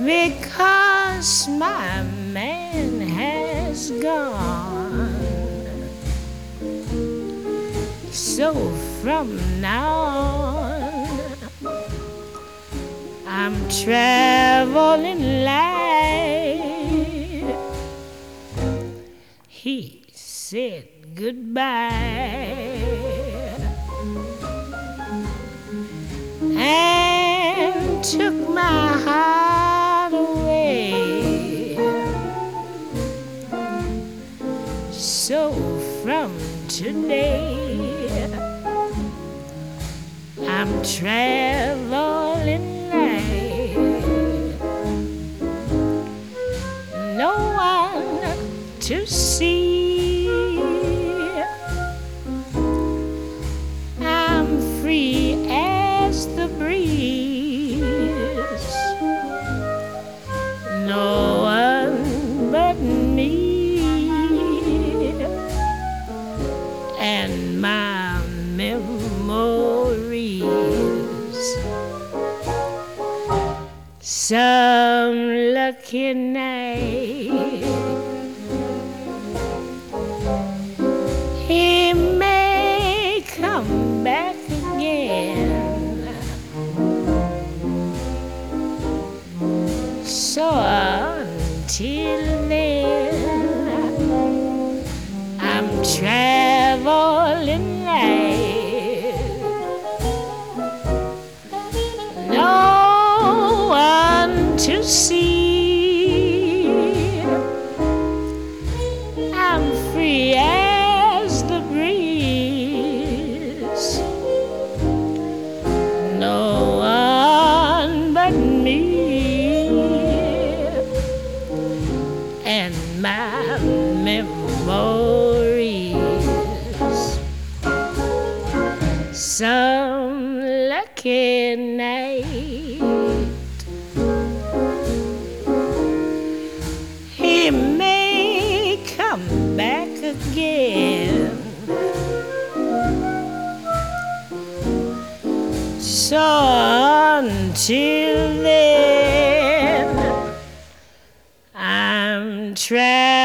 because my man has gone. So from now on, I'm traveling light. He said goodbye and took my heart away. So from today, I'm traveling light. No one to see. I'm free as the breeze. No one but me and my memories. Some lucky night he may come back again. So until then, I'm traveling light. No one to see. I'm free as the breeze. No one but me and my memories. Some lucky night he may come back again. So until then, I'm traveling